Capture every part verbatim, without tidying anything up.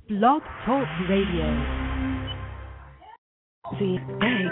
Blog Talk Radio. See, hey.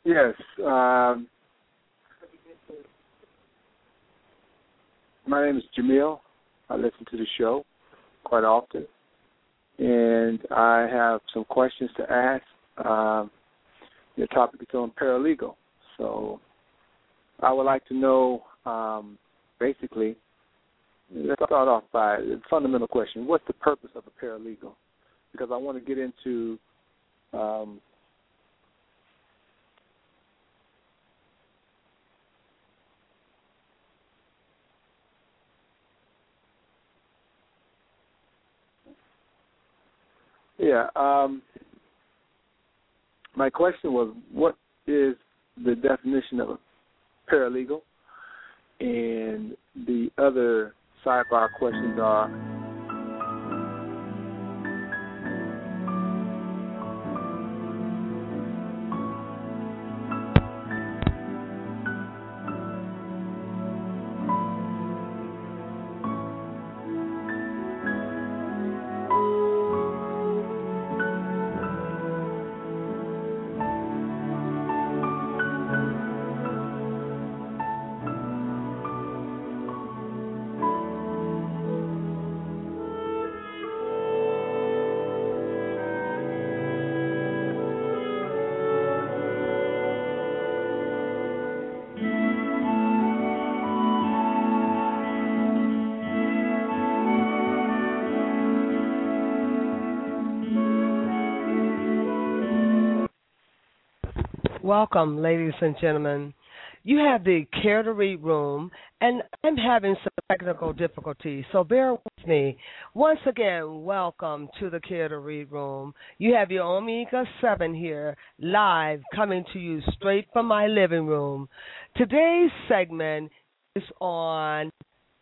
Yes. Um, my name is Jamil. I listen to the show quite often, and I have some questions to ask. Um, the topic is on paralegal. So I would like to know, um, basically, let's start off by the fundamental question. What's the purpose of a paralegal? Because I want to get into um, yeah, um, my question was, what is the definition of a paralegal? And the other sidebar questions are, Welcome, ladies and gentlemen. You have the Care to Read room, and I'm having some technical difficulties, so bear with me. Once again, welcome to the Care to Read room. You have your Omega seven here, live, coming to you straight from my living room. Today's segment is on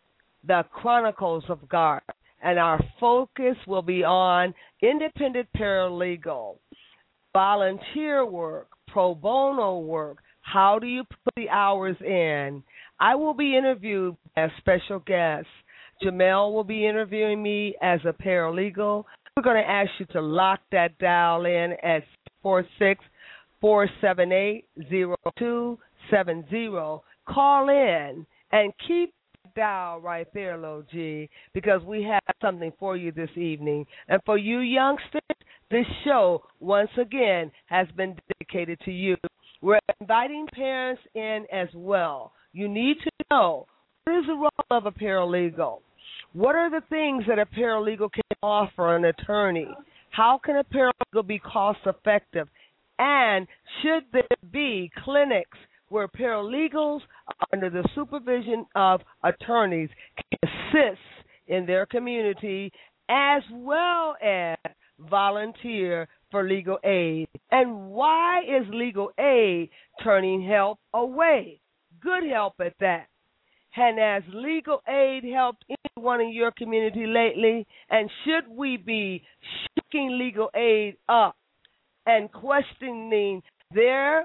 the Chronicles of God, and our focus will be on independent paralegal, volunteer work, pro bono work. How do you put the hours in? I will be interviewed as special guest. Jamel will be interviewing me as a paralegal. We're going to ask you to lock that dial in at four six, four seven eight, zero two seven zero. Call in and keep that dial right there, Lil G, because we have something for you this evening. And for you youngsters, this show, once again, has been dedicated to you. We're inviting parents in as well. You need to know, what is the role of a paralegal? What are the things that a paralegal can offer an attorney? How can a paralegal be cost-effective? And should there be clinics where paralegals under the supervision of attorneys can assist in their community as well as volunteer for legal aid? And why is legal aid turning help away? Good help at that. And has legal aid helped anyone in your community lately? And should we be shaking legal aid up and questioning their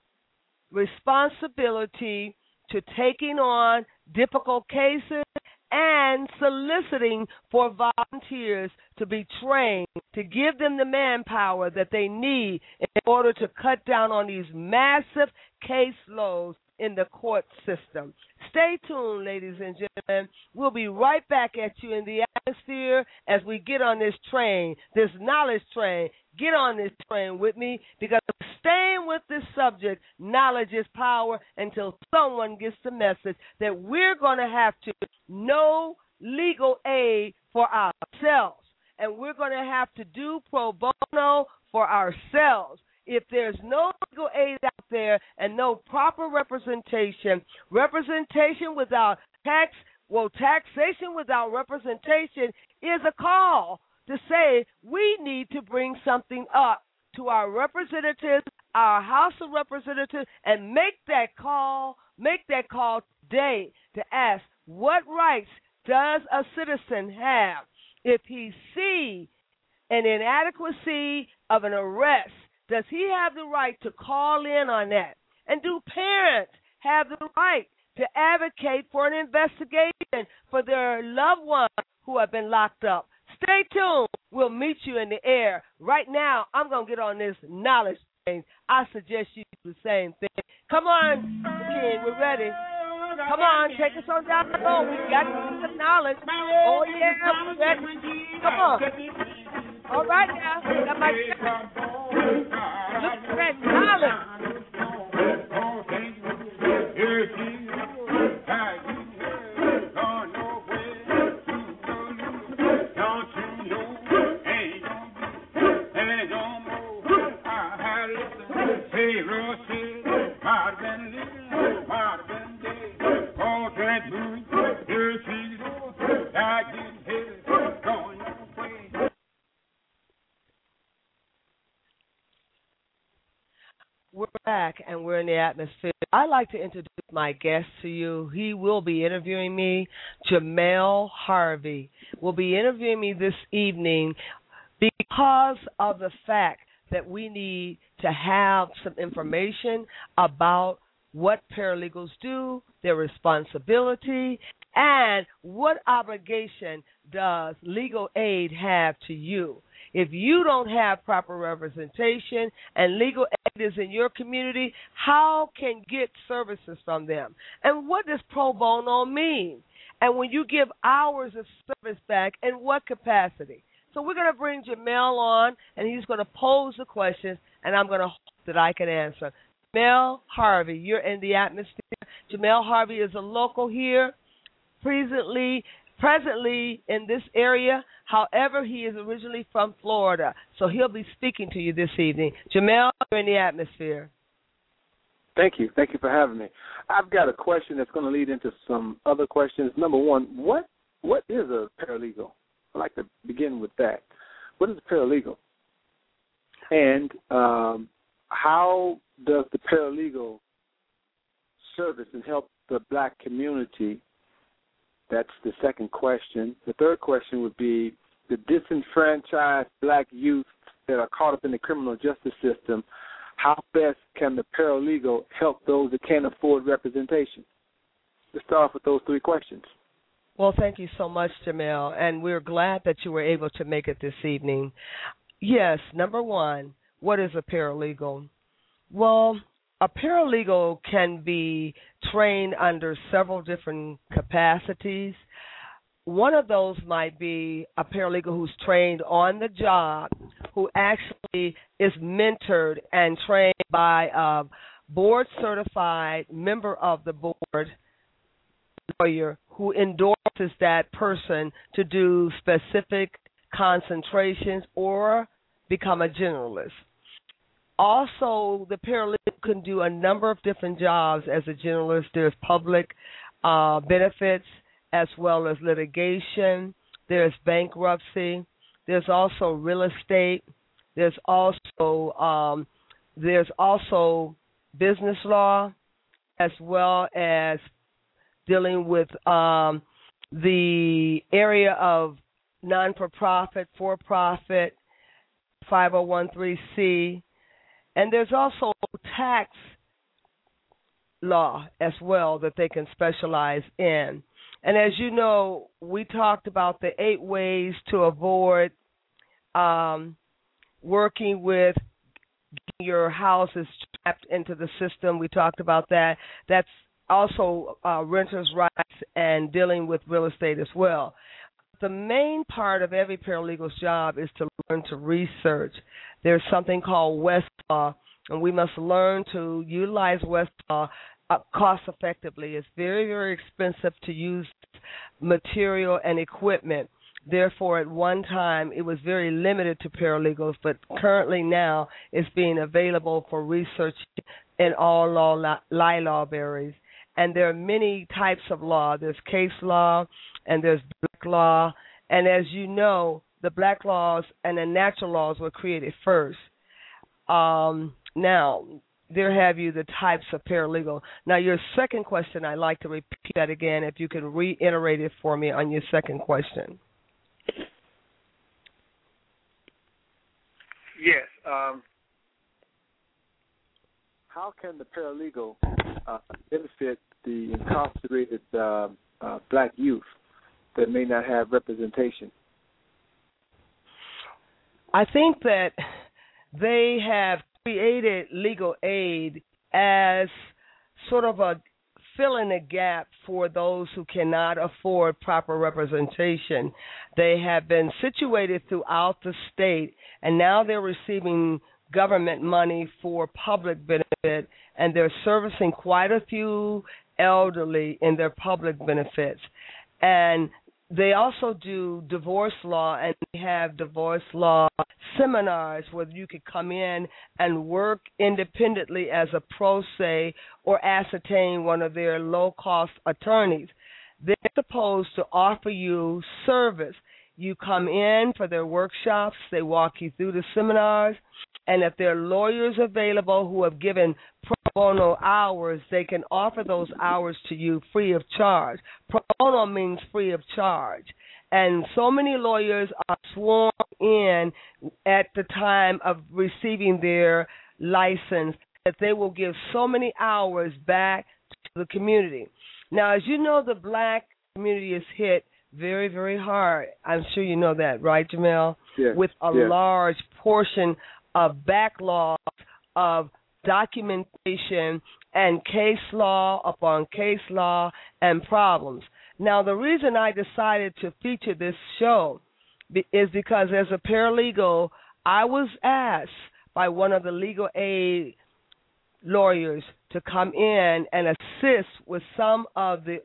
responsibility to taking on difficult cases and soliciting for volunteers to be trained, to give them the manpower that they need in order to cut down on these massive caseloads in the court system? Stay tuned, ladies and gentlemen. We'll be right back at you in the atmosphere as we get on this train, this knowledge train. Get on this train with me, because staying with this subject, knowledge is power, until someone gets the message that we're going to have to know legal aid for ourselves, and we're going to have to do pro bono for ourselves. If there's no legal aid out there and no proper representation, representation without tax, well, taxation without representation is a call to say we need to bring something up to our representatives, our House of Representatives, and make that call, make that call today to ask, what rights does a citizen have if he sees an inadequacy of an arrest? Does he have the right to call in on that? And do parents have the right to advocate for an investigation for their loved ones who have been locked up? Stay tuned. We'll meet you in the air. Right now, I'm going to get on this knowledge things, I suggest you do the same thing. Come on, King, we're ready. Come on, take us on down the road. We got some knowledge. Oh, yeah, we're ready. Come on. All right now. That might be look at that knowledge. We're back and we're in the atmosphere. I'd like to introduce my guest to you. He will be interviewing me. Jamel Harvey will be interviewing me this evening because of the fact that we need to have some information about what paralegals do, their responsibility, and what obligation does legal aid have to you. If you don't have proper representation and legal aid is in your community, how can you get services from them? And what does pro bono mean? And when you give hours of service back, in what capacity? So we're going to bring Jamel on, and he's going to pose the questions, and I'm going to hope that I can answer. Jamel Harvey, you're in the atmosphere. Jamel Harvey is a local here, presently presently in this area. However, he is originally from Florida, so he'll be speaking to you this evening. Jamel, you're in the atmosphere. Thank you. Thank you for having me. I've got a question that's going to lead into some other questions. Number one, what what is a paralegal? I'd like to begin with that. What is a paralegal? And um, how does the paralegal service and help the black community? That's the second question. The third question would be the disenfranchised black youth that are caught up in the criminal justice system. How best can the paralegal help those that can't afford representation? Let's start off with those three questions. Well, thank you so much, Jamel, and we're glad that you were able to make it this evening. Yes, number one, what is a paralegal? Well, a paralegal can be trained under several different capacities. One of those might be a paralegal who's trained on the job, who actually is mentored and trained by a board-certified member of the board lawyer who endorses that person to do specific concentrations or become a generalist. Also, the paralegal can do a number of different jobs as a generalist. There's public uh, benefits as well as litigation. There's bankruptcy. There's also real estate. There's also um, there's also business law, as well as dealing with um, the area of non-for-profit, for-profit, five oh one c. And there's also tax law as well that they can specialize in. And as you know, we talked about the eight ways to avoid um, working with your houses trapped into the system. We talked about that. That's also uh, renters' rights and dealing with real estate as well. The main part of every paralegal's job is to learn to research. There's something called Westlaw, and we must learn to utilize Westlaw uh, cost effectively. It's very, very expensive to use material and equipment. Therefore, at one time, it was very limited to paralegals, but currently now it's being available for research in all law, li- libraries. And there are many types of law. There's case law, and there's black law. And as you know, the black laws and the natural laws were created first. Um, now, there have you the types of paralegal. Now, your second question, I'd like to repeat that again, if you can reiterate it for me on your second question. Yes. Um, how can the paralegal uh, benefit the incarcerated uh, uh, black youth that may not have representation? I think that they have created legal aid as sort of a filling a gap for those who cannot afford proper representation. They have been situated throughout the state, and now they're receiving government money for public benefit, and they're servicing quite a few elderly in their public benefits. And they also do divorce law, and they have divorce law seminars where you could come in and work independently as a pro se or ascertain one of their low-cost attorneys. They're supposed to offer you service. You come in for their workshops. They walk you through the seminars. And if there are lawyers available who have given pro bono hours, they can offer those hours to you free of charge. Pro bono means free of charge. And so many lawyers are sworn in at the time of receiving their license that they will give so many hours back to the community. Now, as you know, the black community is hit very, very hard. I'm sure you know that, right, Jamel? Yes. With a yes. large portion of backlogs of documentation and case law upon case law and problems. Now, the reason I decided to feature this show is because as a paralegal, I was asked by one of the legal aid lawyers to come in and assist with some of the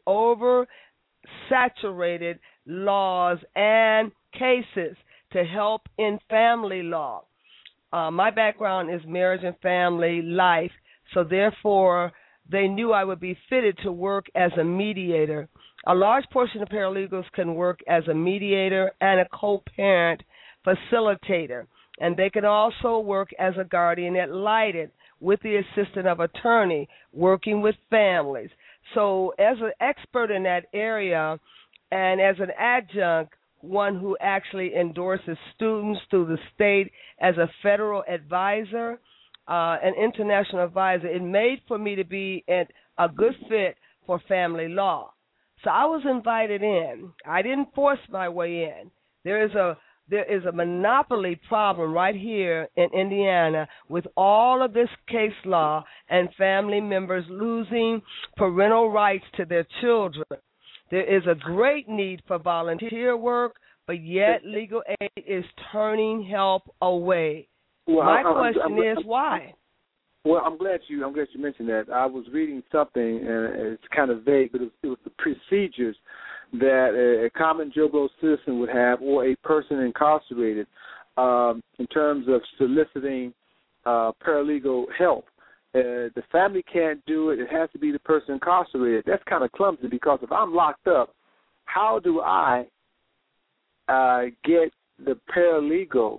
oversaturated laws and cases to help in family law. Uh, my background is marriage and family life, so therefore they knew I would be fitted to work as a mediator. A large portion of paralegals can work as a mediator and a co-parent facilitator, and they can also work as a guardian ad litem with the assistance of attorney, working with families. So as an expert in that area and as an adjunct, one who actually endorses students through the state as a federal advisor, uh, an international advisor, it made for me to be a good fit for family law. So I was invited in. I didn't force my way in. There is a there is a monopoly problem right here in Indiana with all of this case law and family members losing parental rights to their children. There is a great need for volunteer work, but yet legal aid is turning help away. Well, My I, I, question I'm, I'm, is why? Well, I'm glad you I'm glad you mentioned that. I was reading something, and it's kind of vague, but it was, it was the procedures that a, a common Joe Blow citizen would have, or a person incarcerated, um, in terms of soliciting uh, paralegal help. Uh, the family can't do it. It has to be the person incarcerated. That's kind of clumsy because if I'm locked up, how do I uh, get the paralegal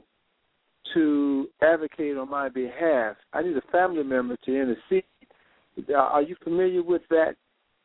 to advocate on my behalf? I need a family member to intercede. Uh, are you familiar with that?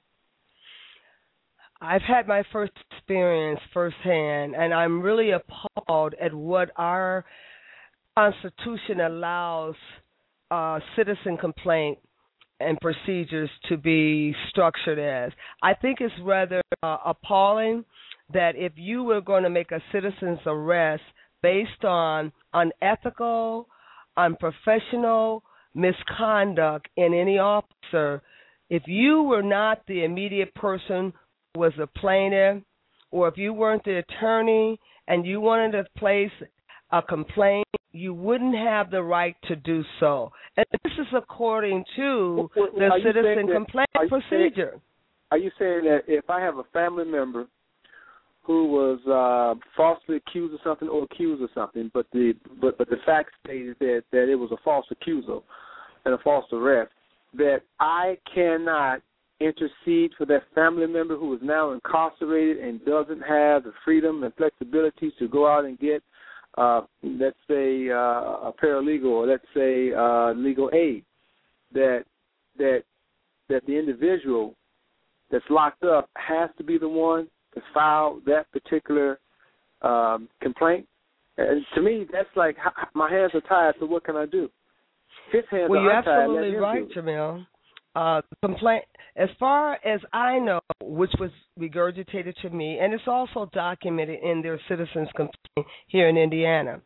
I've had my first experience firsthand, and I'm really appalled at what our Constitution allows uh, citizen complaint and procedures to be structured as. I think it's rather uh, appalling that if you were going to make a citizen's arrest based on unethical, unprofessional misconduct in any officer, if you were not the immediate person who was the plaintiff, or if you weren't the attorney and you wanted to place a complaint, you wouldn't have the right to do so. And this is according to well, the citizen that, complaint are procedure. Saying, are you saying that if I have a family member who was uh, falsely accused of something or accused of something, but the but, but the facts stated that, that it was a false accusal and a false arrest, that I cannot intercede for that family member who is now incarcerated and doesn't have the freedom and flexibility to go out and get, uh, let's say, uh, a paralegal, or let's say uh, legal aid, that that that the individual that's locked up has to be the one to file that particular um, complaint. And to me, that's like my hands are tied. So what can I do? His hands well, are you're untied. absolutely right, Jamil. Uh, complaint, as far as I know, which was regurgitated to me, and it's also documented in their citizens' complaint here in Indiana,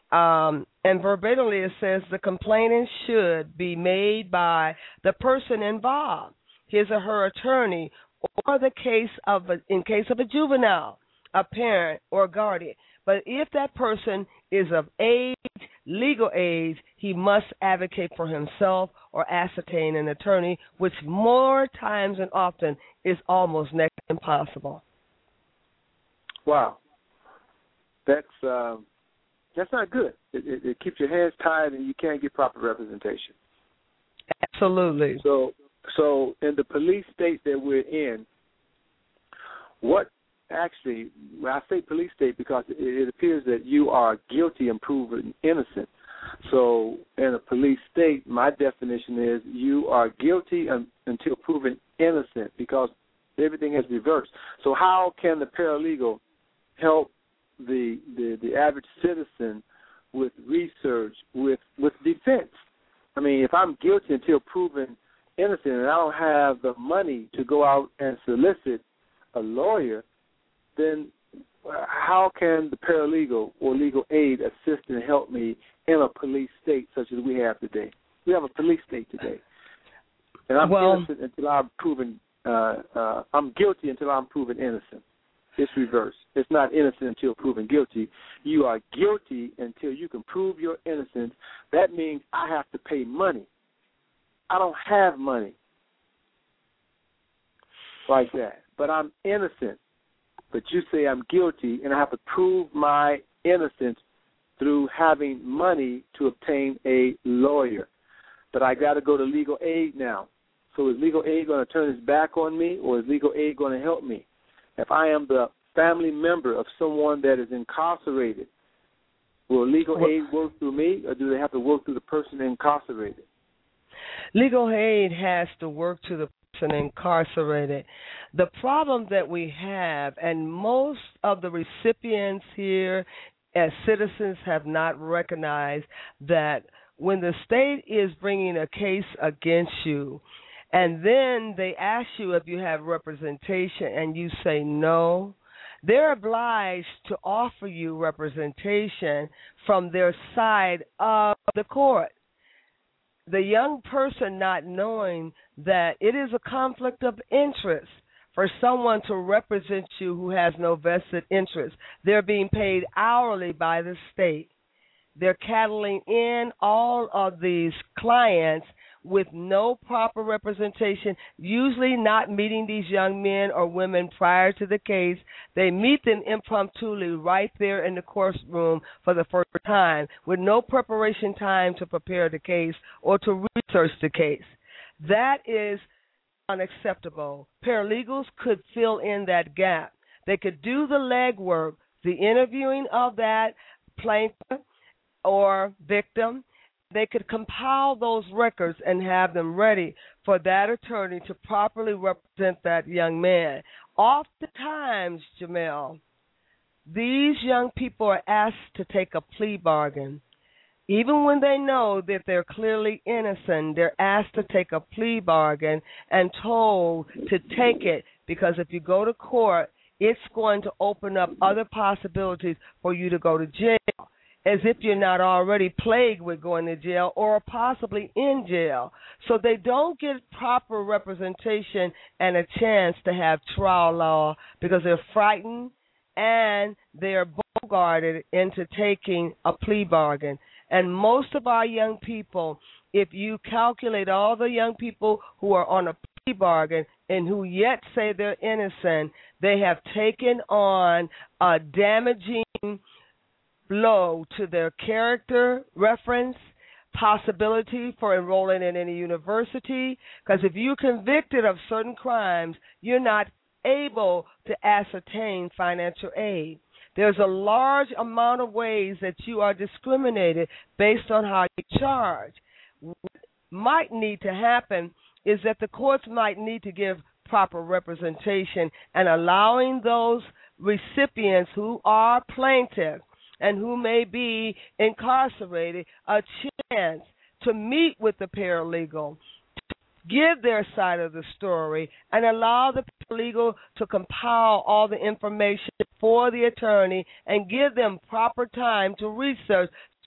Um, and verbatimly it says the complainant should be made by the person involved, his or her attorney, or the case of a, in case of a juvenile, a parent or guardian. But if that person is of age, legal age, he must advocate for himself or ascertain an attorney, which more times than often is almost next to impossible. Wow, that's um, that's not good. It, it, it keeps your hands tied, and you can't get proper representation. Absolutely. So, so in the police state that we're in, what actually, when I say police state, because it, it appears that you are guilty and proven innocent. So in a police state, my definition is you are guilty un, until proven innocent, because everything is reversed. So how can the paralegal help the, the the average citizen with research, with with defense? I mean, if I'm guilty until proven innocent and I don't have the money to go out and solicit a lawyer, then how can the paralegal or legal aid assist and help me in a police state such as we have today? We have a police state today, and I'm well, innocent until I'm proven. Uh, uh, I'm guilty until I'm proven innocent. It's reversed. It's not innocent until proven guilty. You are guilty until you can prove your innocence. That means I have to pay money. I don't have money like that, but I'm innocent. But you say I'm guilty, and I have to prove my innocence through having money to obtain a lawyer. But I got to go to legal aid now. So is legal aid going to turn its back on me, or is legal aid going to help me? If I am the family member of someone that is incarcerated, will legal aid work through me, or do they have to work through the person incarcerated? Legal aid has to work to the person incarcerated. The problem that we have, and most of the recipients here as citizens have not recognized, that when the state is bringing a case against you, and then they ask you if you have representation and you say no, they're obliged to offer you representation from their side of the court. The young person not knowing that it is a conflict of interest for someone to represent you who has no vested interest. They're being paid hourly by the state. They're cattling in all of these clients with no proper representation, usually not meeting these young men or women prior to the case. They meet them impromptu right there in the courtroom for the first time with no preparation time to prepare the case or to research the case. That is unacceptable. Paralegals could fill in that gap. They could do the legwork, the interviewing of that plaintiff or victim. They could compile those records and have them ready for that attorney to properly represent that young man. Oftentimes, Jamel, these young people are asked to take a plea bargain. Even when they know that they're clearly innocent, they're asked to take a plea bargain and told to take it, because if you go to court, it's going to open up other possibilities for you to go to jail, as if you're not already plagued with going to jail or possibly in jail. So they don't get proper representation and a chance to have trial law because they're frightened and they're bogarted into taking a plea bargain. And most of our young people, if you calculate all the young people who are on a plea bargain and who yet say they're innocent, they have taken on a damaging blow to their character reference, possibility for enrolling in any university, because if you're convicted of certain crimes, you're not able to ascertain financial aid. There's a large amount of ways that you are discriminated based on how you charge. What might need to happen is that the courts might need to give proper representation and allowing those recipients who are plaintiffs and who may be incarcerated a chance to meet with the paralegal, give their side of the story, and allow the paralegal to compile all the information for the attorney and give them proper time to research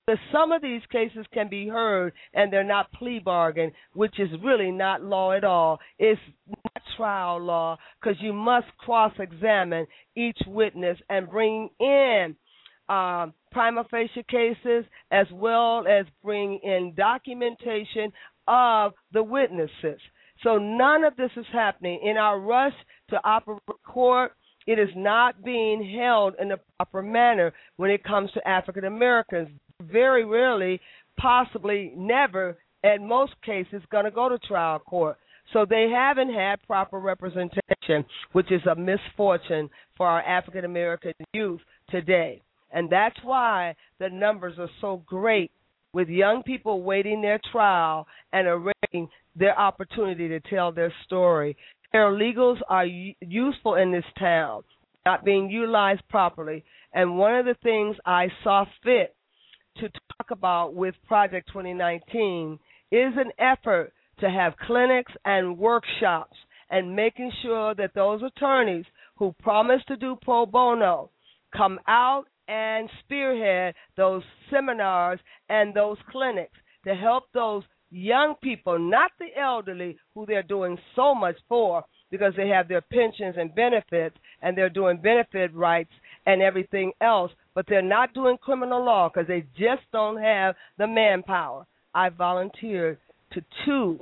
that some of these cases can be heard and they're not plea bargain, which is really not law at all. It's not trial law because you must cross-examine each witness and bring in um, prima facie cases as well as bring in documentation of the witnesses. So none of this is happening. In our rush to operate court, it is not being held in a proper manner when it comes to African Americans. Very rarely, possibly never, in most cases, going to go to trial court. So they haven't had proper representation, which is a misfortune for our African American youth today. And that's why the numbers are so great with young people waiting their trial and awaiting their opportunity to tell their story. Paralegals are u- useful in this town, not being utilized properly. And one of the things I saw fit to talk about with Project twenty nineteen is an effort to have clinics and workshops and making sure that those attorneys who promise to do pro bono come out and spearhead those seminars and those clinics to help those young people, not the elderly, who they're doing so much for because they have their pensions and benefits and they're doing benefit rights and everything else, but they're not doing criminal law because they just don't have the manpower. I volunteered to two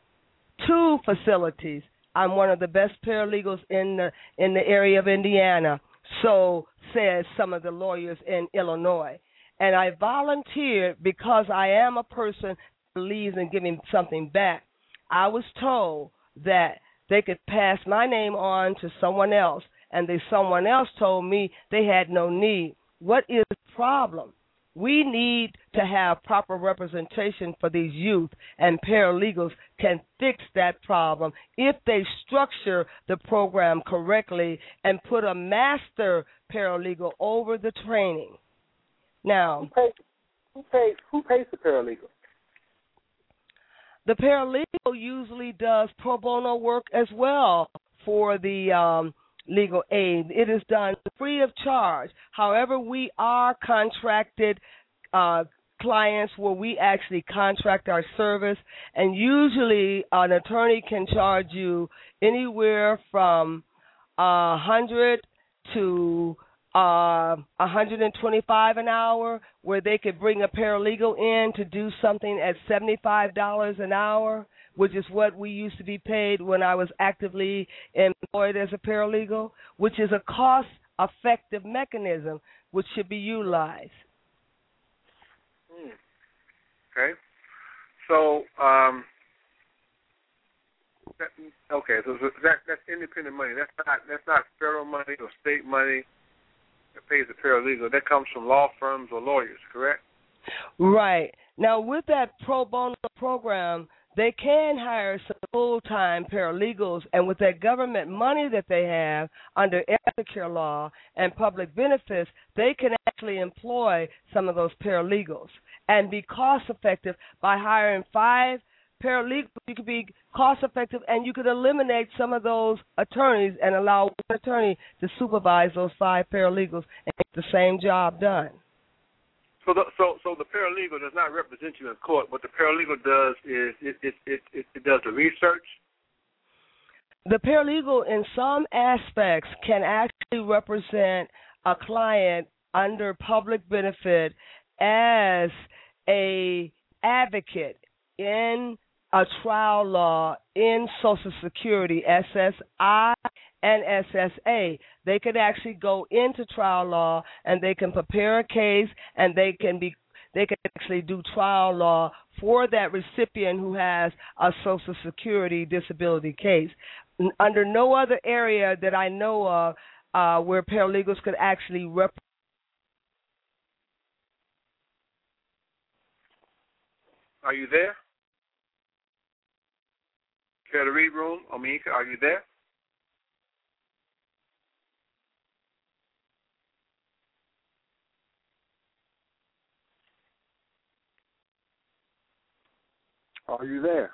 two facilities. I'm one of the best paralegals in the in the area of Indiana, so says some of the lawyers in Illinois. And I volunteered because I am a person who believes in giving something back. I was told that they could pass my name on to someone else, and they, someone else told me they had no need. What is the problem? We need to have proper representation for these youth, and paralegals can fix that problem if they structure the program correctly and put a master paralegal over the training. Now, who pays, who pays, who pays the paralegal? The paralegal usually does pro bono work as well for the um, legal aid. It is done free of charge. However, we are contracted uh, clients where we actually contract our service, and usually an attorney can charge you anywhere from a hundred to uh, one hundred twenty-five an hour, where they could bring a paralegal in to do something at seventy-five dollars an hour, which is what we used to be paid when I was actively employed as a paralegal, which is a cost-effective mechanism which should be utilized. Hmm. Okay. So, um, that, okay, so that, that's independent money. That's not that's not federal money or state money that pays the paralegal. That comes from law firms or lawyers, correct? Right. Now, with that pro bono program, they can hire some full-time paralegals, and with that government money that they have under Medicare law and public benefits, they can actually employ some of those paralegals and be cost-effective by hiring five paralegals. You could be cost-effective, and you could eliminate some of those attorneys and allow one attorney to supervise those five paralegals and get the same job done. So the, so, so the paralegal does not represent you in court. What the paralegal does is it, it, it, it, it does the research. The paralegal, in some aspects, can actually represent a client under public benefit as a advocate in a trial law in Social Security, S S I and S S A. They could actually go into trial law and they can prepare a case, and they can be they can actually do trial law for that recipient who has a Social Security disability case. Under no other area that I know of uh, where paralegals could actually represent. Are you there? Care to read room? Amika, are you there? Are you there?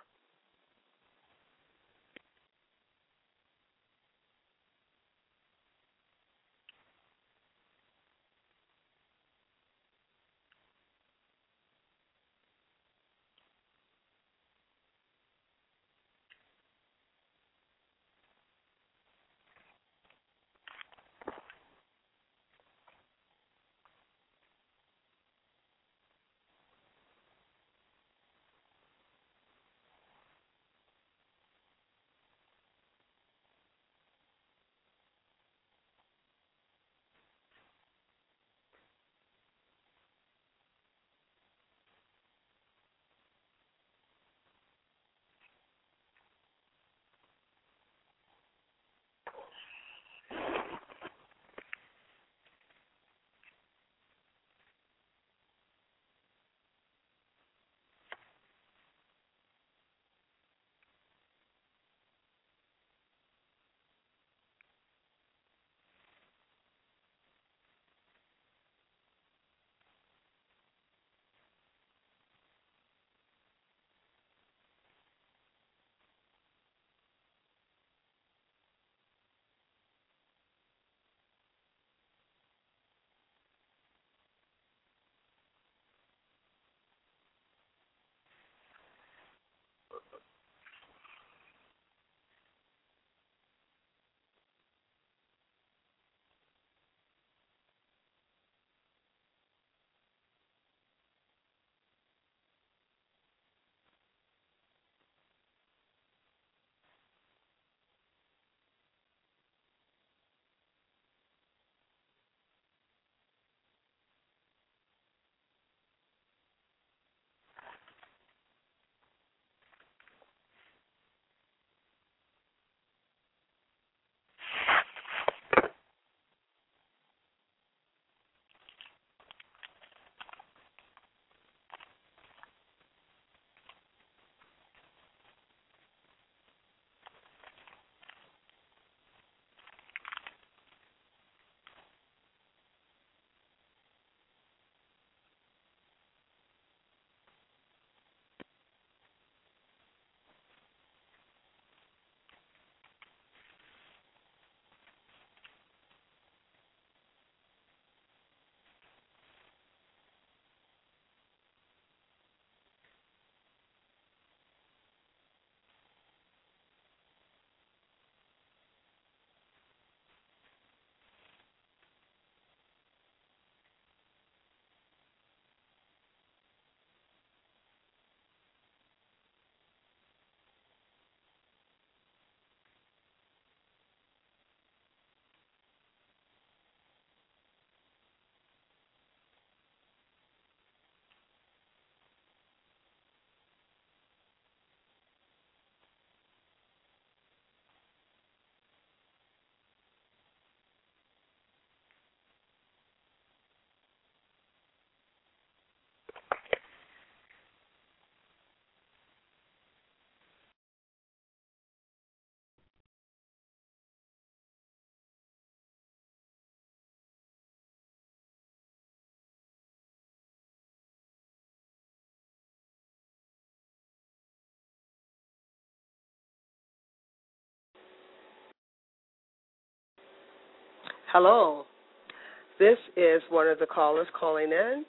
Hello. This is one of the callers calling in.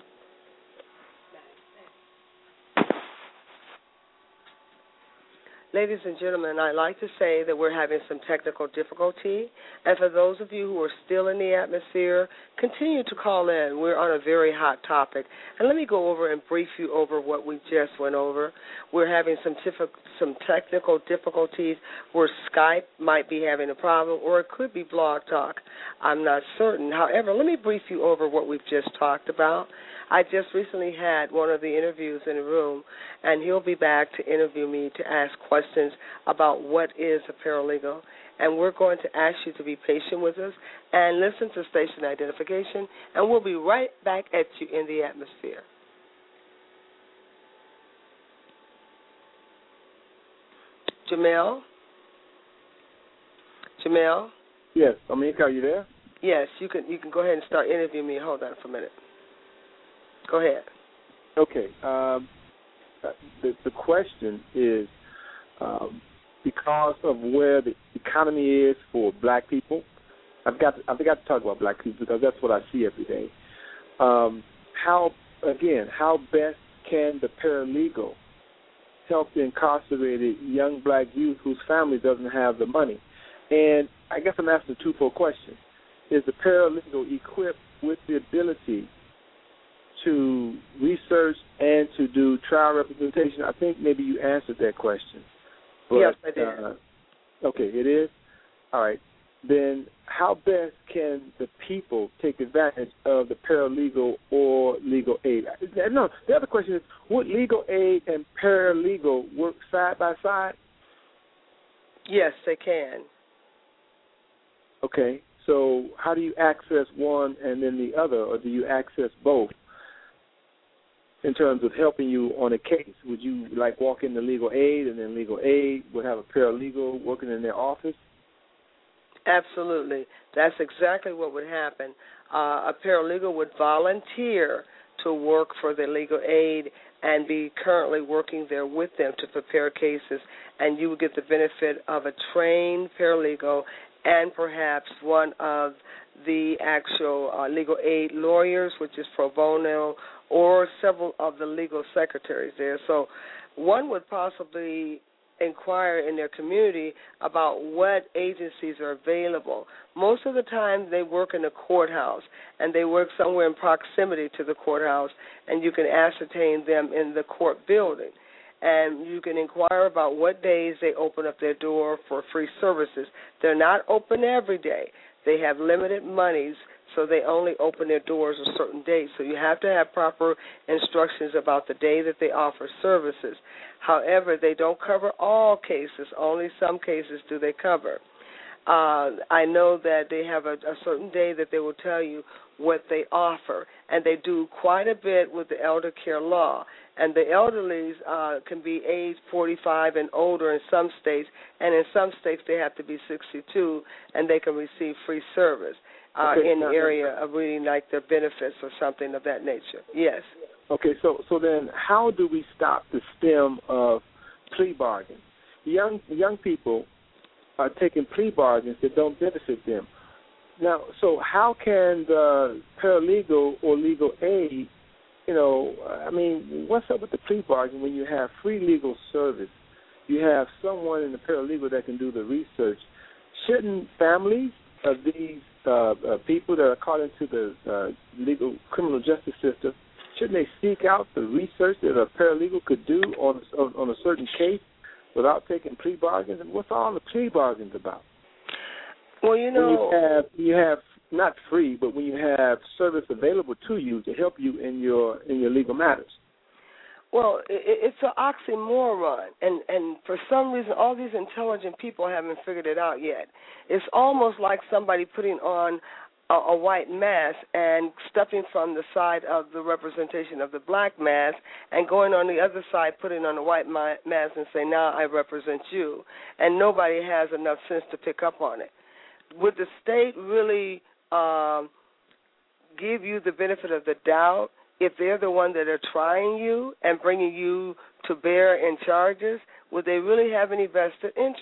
Ladies and gentlemen, I'd like to say that we're having some technical difficulty. And for those of you who are still in the atmosphere, continue to call in. We're on a very hot topic. And let me go over and brief you over what we just went over. We're having some tif- some technical difficulties where Skype might be having a problem, or it could be Blog Talk. I'm not certain. However, let me brief you over what we've just talked about. I just recently had one of the interviews in the room, and he'll be back to interview me to ask questions about what is a paralegal. And we're going to ask you to be patient with us and listen to station identification, and we'll be right back at you in the atmosphere. Jamel? Jamel? Yes, Amika, are you there? Yes, you can you can go ahead and start interviewing me. Hold on for a minute. Go ahead. Okay. Um, the, the question is, um, because of where the economy is for black people, I've got to, I've got to talk about black people because that's what I see every day. Um, how, again, how best can the paralegal help the incarcerated young black youth whose family doesn't have the money? And I guess I'm asking a twofold question. Is the paralegal equipped with the ability to research and to do trial representation? I think maybe you answered that question. But, yes, I did. Uh, okay, it is? All right. Then how best can the people take advantage of the paralegal or legal aid? No, the other question is, would legal aid and paralegal work side by side? Yes, they can. Okay. So how do you access one and then the other, or do you access both? In terms of helping you on a case, would you like walk into legal aid and then legal aid would have a paralegal working in their office? Absolutely. That's exactly what would happen. Uh, a paralegal would volunteer to work for the legal aid and be currently working there with them to prepare cases, and you would get the benefit of a trained paralegal and perhaps one of the actual uh, legal aid lawyers, which is pro bono, or several of the legal secretaries there. So one would possibly inquire in their community about what agencies are available. Most of the time they work in the courthouse, and they work somewhere in proximity to the courthouse, and you can ascertain them in the court building. And you can inquire about what days they open up their door for free services. They're not open every day. They have limited monies, so they only open their doors on certain days. So you have to have proper instructions about the day that they offer services. However, they don't cover all cases. Only some cases do they cover. Uh, I know that they have a, a certain day that they will tell you what they offer, and they do quite a bit with the elder care law. And the elderlies uh, can be age forty-five and older in some states, and in some states they have to be sixty-two, and they can receive free service uh, okay, in the now, area of reading like their benefits or something of that nature. Yes. Okay, so so then how do we stop the stem of plea bargains? Young young people are taking plea bargains that don't benefit them. Now, so how can the paralegal or legal aid, you know, I mean, what's up with the plea bargain when you have free legal service? You have someone in the paralegal that can do the research. Shouldn't families of these uh, uh, people that are caught into the uh, legal criminal justice system, shouldn't they seek out the research that a paralegal could do on on, on a certain case without taking plea bargains? And what's all the plea bargains about? Well, you know, when you have you have not free, but when you have service available to you to help you in your in your legal matters. Well, it, it's an oxymoron, and and for some reason, all these intelligent people haven't figured it out yet. It's almost like somebody putting on a, a white mask and stepping from the side of the representation of the black mask and going on the other side, putting on a white ma- mask and say, now I represent you. And nobody has enough sense to pick up on it. Would the state really um, give you the benefit of the doubt if they're the one that are trying you and bringing you to bear in charges? Would they really have any vested interest?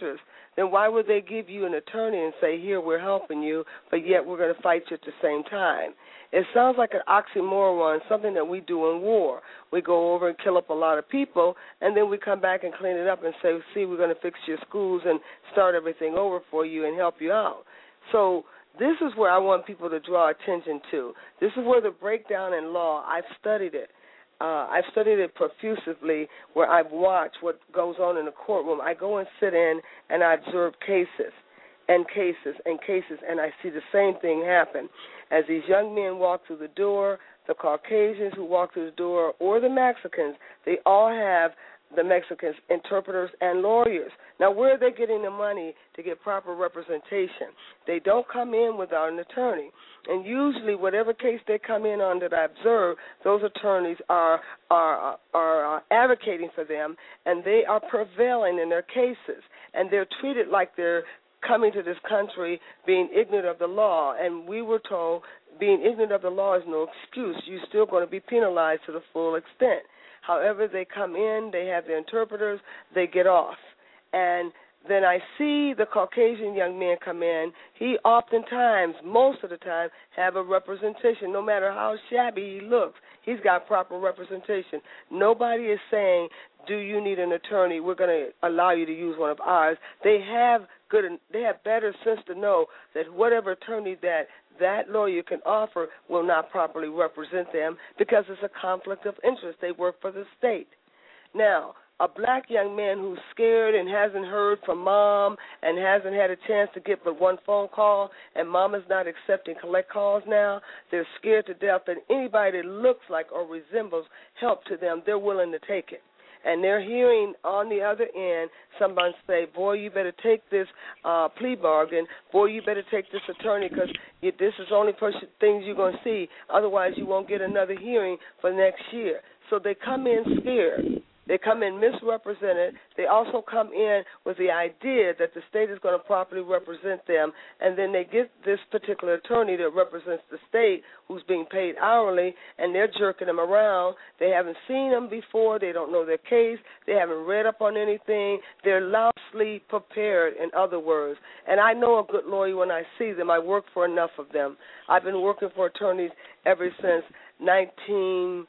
then why would they give you an attorney and say, here, we're helping you, but yet we're going to fight you at the same time? It sounds like an oxymoron, something that we do in war. We go over and kill up a lot of people, and then we come back and clean it up and say, see, we're going to fix your schools and start everything over for you and help you out. So this is where I want people to draw attention to. This is where the breakdown in law, I've studied it. Uh, I've studied it profusively, where I've watched what goes on in the courtroom. I go and sit in and I observe cases and cases and cases, and I see the same thing happen. As these young men walk through the door, the Caucasians who walk through the door, or the Mexicans, they all have the Mexicans, interpreters and lawyers. Now, where are they getting the money to get proper representation? They don't come in without an attorney. And usually, whatever case they come in on that I observe, those attorneys are are are uh, advocating for them, and they are prevailing in their cases. And they're treated like they're coming to this country being ignorant of the law. And we were told being ignorant of the law is no excuse. You're still going to be penalized to the full extent. However, they come in, they have their interpreters, they get off. And then I see the Caucasian young man come in. He oftentimes, most of the time, have a representation. No matter how shabby he looks, he's got proper representation. Nobody is saying, do you need an attorney? We're going to allow you to use one of ours. They have good, they have better sense to know that whatever attorney that that lawyer can offer will not properly represent them because it's a conflict of interest. They work for the state. Now, a black young man who's scared and hasn't heard from mom and hasn't had a chance to get but one phone call, and mom is not accepting collect calls now, they're scared to death that anybody that looks like or resembles help to them, they're willing to take it. And they're hearing on the other end someone say, boy, you better take this uh, plea bargain. Boy, you better take this attorney because this is the only person, things you're going to see. Otherwise, you won't get another hearing for next year. So they come in scared. They come in misrepresented. They also come in with the idea that the state is going to properly represent them, and then they get this particular attorney that represents the state who's being paid hourly, and they're jerking them around. They haven't seen them before. They don't know their case. They haven't read up on anything. They're loosely prepared, in other words. And I know a good lawyer when I see them. I work for enough of them. I've been working for attorneys ever since nineteen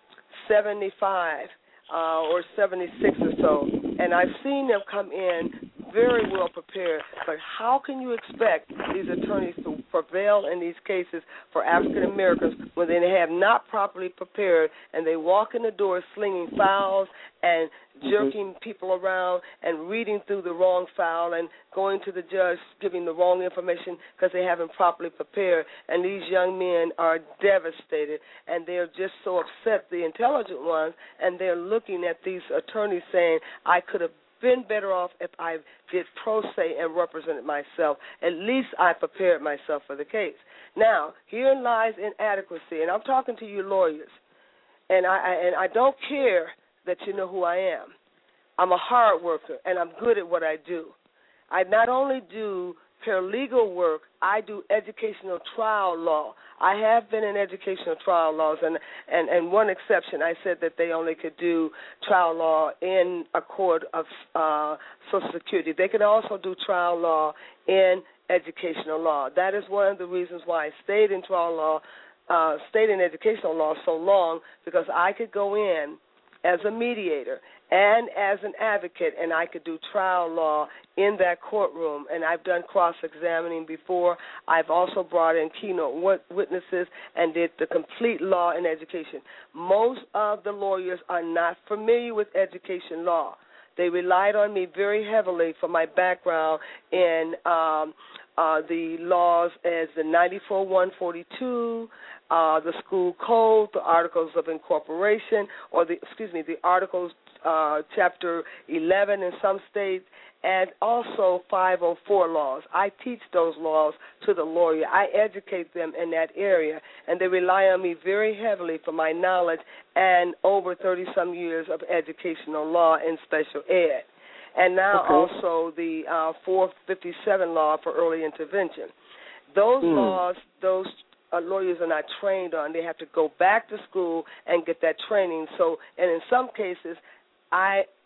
seventy-five. Uh, or seventy-six or so, and I've seen them come in very well prepared. But how can you expect these attorneys to prevail in these cases for African Americans when they have not properly prepared and they walk in the door slinging files and jerking mm-hmm. people around and reading through the wrong file and going to the judge giving the wrong information because they haven't properly prepared? And these young men are devastated, and they're just so upset, the intelligent ones, and they're looking at these attorneys saying, I could have been better off if I did pro se and represented myself. At least I prepared myself for the case. Now, herein lies inadequacy, and I'm talking to you lawyers, and I, I and I don't care that you know who I am. I'm a hard worker, and I'm good at what I do. I not only do paralegal work, I do educational trial law. I have been in educational trial laws, and, and, and one exception, I said that they only could do trial law in a court of uh, Social Security. They could also do trial law in educational law. That is one of the reasons why I stayed in trial law, uh, stayed in educational law so long, because I could go in as a mediator and as an advocate, and I could do trial law in that courtroom. And I've done cross-examining before. I've also brought in keynote witnesses and did the complete law in education. Most of the lawyers are not familiar with education law. They relied on me very heavily for my background in um, uh, the laws as the ninety-four one forty-two, uh, the school code, the Articles of Incorporation, or the excuse me, the Articles uh, Chapter eleven in some states, and also five oh four laws. I teach those laws to the lawyer. I educate them in that area, and they rely on me very heavily for my knowledge and over thirty-some years of educational law in special ed. And now okay. also the uh, four fifty-seven law for early intervention. Those mm. laws, those uh, lawyers are not trained on. They have to go back to school and get that training. So, and in some cases, I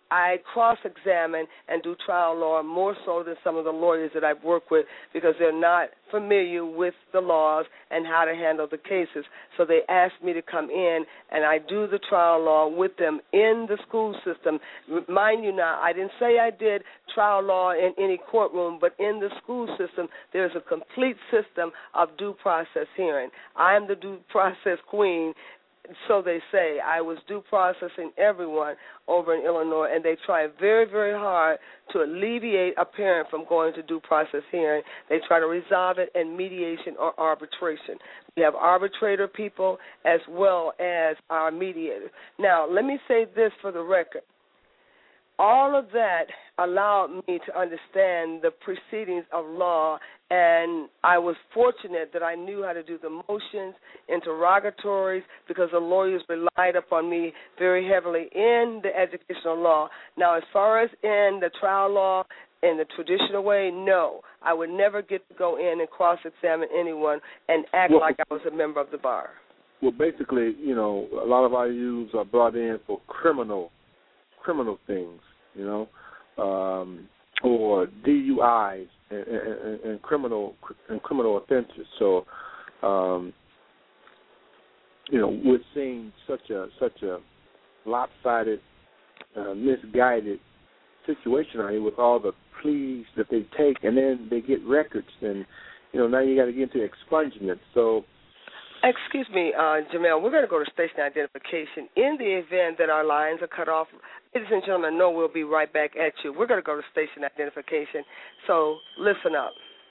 I cross-examine and do trial law more so than some of the lawyers that I've worked with because they're not familiar with the laws and how to handle the cases. So they asked me to come in, and I do the trial law with them in the school system. Mind you now, I didn't say I did trial law in any courtroom, but in the school system, there's a complete system of due process hearing. I'm the due process queen. So they say. I was due processing everyone over in Illinois, and they try very, very hard to alleviate a parent from going to due process hearing. They try to resolve it in mediation or arbitration. We have arbitrator people as well as our mediators. Now, let me say this for the record. All of that allowed me to understand the proceedings of law, and I was fortunate that I knew how to do the motions, interrogatories, because the lawyers relied upon me very heavily in the educational law. Now, as far as in the trial law, in the traditional way, no. I would never get to go in and cross-examine anyone and act well, like I was a member of the bar. Well, basically, you know, a lot of our youths are brought in for criminal criminal things, you know, um, or D U Is and, and, and criminal and criminal offenses. So, um, you know, we're seeing such a such a lopsided, uh, misguided situation out here with all the pleas that they take, and then they get records, and you know now you got to get into expungement. So. Excuse me, uh, Jamel, we're going to go to station identification. In the event that our lines are cut off, ladies and gentlemen, no, we'll be right back at you. We're going to go to station identification, so listen up.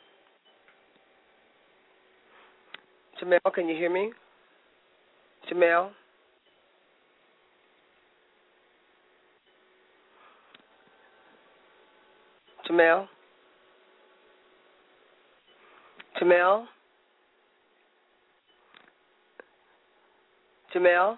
Jamel, can you hear me? Jamel? Jamel? Jamel? Jamel?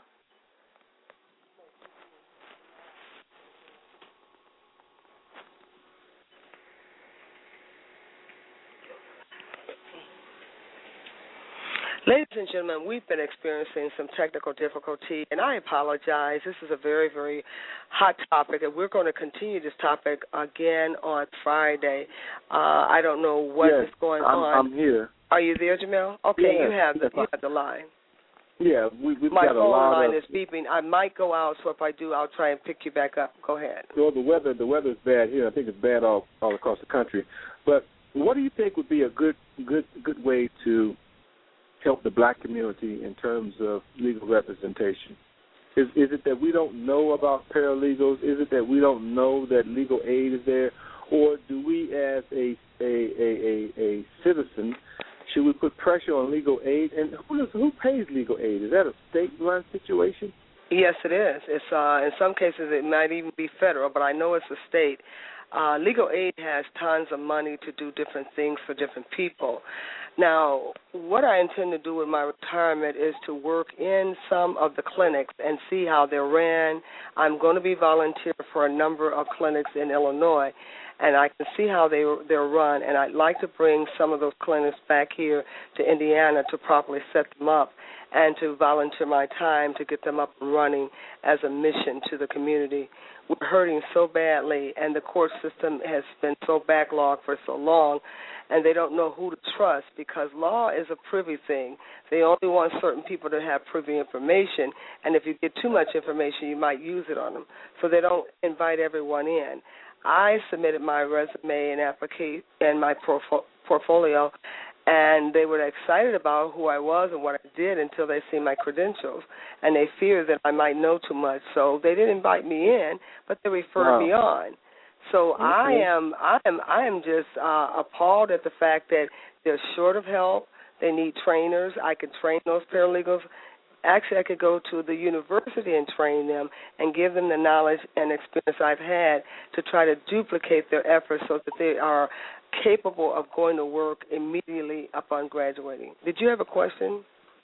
Ladies and gentlemen, we've been experiencing some technical difficulty, and I apologize. This is a very, very hot topic, and we're going to continue this topic again on Friday. Uh, I don't know what yes, is going I'm, on. I'm here. Are you there, Jamel? Okay, yes, you have the yes, you have the line. Yeah, we, we've My got a phone lot line of, is beeping. I might go out, so if I do, I'll try and pick you back up. Go ahead. Well, the weather, the weather's bad here. I think it's bad all, all across the country. But what do you think would be a good, good, good way to help the black community in terms of legal representation? Is, is it that we don't know about paralegals? Is it that we don't know that legal aid is there? Or do we, as a a, a, a, a citizen, should we put pressure on legal aid? And who does, who pays legal aid? Is that a state-run situation? Yes, it is. It's uh, in some cases it might even be federal, but I know it's a state. Uh, legal aid has tons of money to do different things for different people. Now, what I intend to do with my retirement is to work in some of the clinics and see how they're ran. I'm going to be volunteer for a number of clinics in Illinois, and I can see how they, they're run, and I'd like to bring some of those clinics back here to Indiana to properly set them up and to volunteer my time to get them up and running as a mission to the community. We're hurting so badly, and the court system has been so backlogged for so long, and they don't know who to trust because law is a privy thing. They only want certain people to have privy information, and if you get too much information, you might use it on them. So they don't invite everyone in. I submitted my resume and application and my portfo- portfolio, and they were excited about who I was and what I did until they see my credentials, and they feared that I might know too much. So they didn't invite me in, but they referred wow. me on. So okay. I am, I am, I am just uh, appalled at the fact that they're short of help. They need trainers. I could train those paralegals. Actually, I could go to the university and train them and give them the knowledge and experience I've had to try to duplicate their efforts so that they are capable of going to work immediately upon graduating. Did you have a question?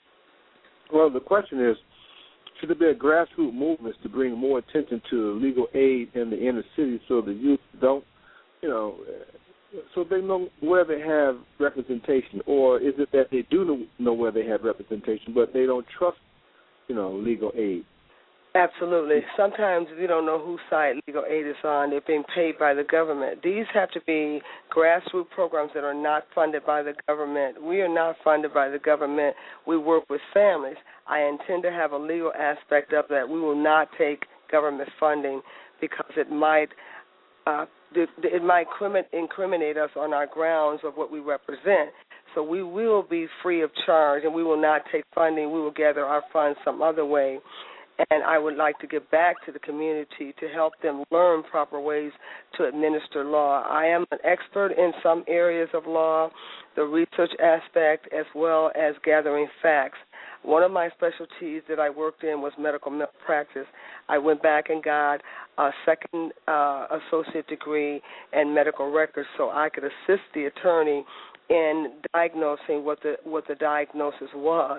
Well, the question is, should there be a grassroots movement to bring more attention to legal aid in the inner city so the youth don't, you know, so they know where they have representation? Or is it that they do know where they have representation, but they don't trust, you know, legal aid? Absolutely. Sometimes we don't know whose side legal aid is on. They're being paid by the government. These have to be grassroots programs that are not funded by the government. We are not funded by the government. We work with families. I intend to have a legal aspect of that. We will not take government funding because it might uh, it, it might incriminate us on our grounds of what we represent. So we will be free of charge, and we will not take funding. We will gather our funds some other way. And I would like to give back to the community to help them learn proper ways to administer law. I am an expert in some areas of law, the research aspect, as well as gathering facts. One of my specialties that I worked in was medical malpractice. I went back and got a second uh, associate degree in medical records so I could assist the attorney in diagnosing what the what the diagnosis was